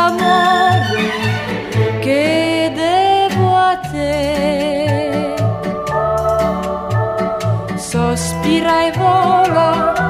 l'amore che devo a te. Sospira e vola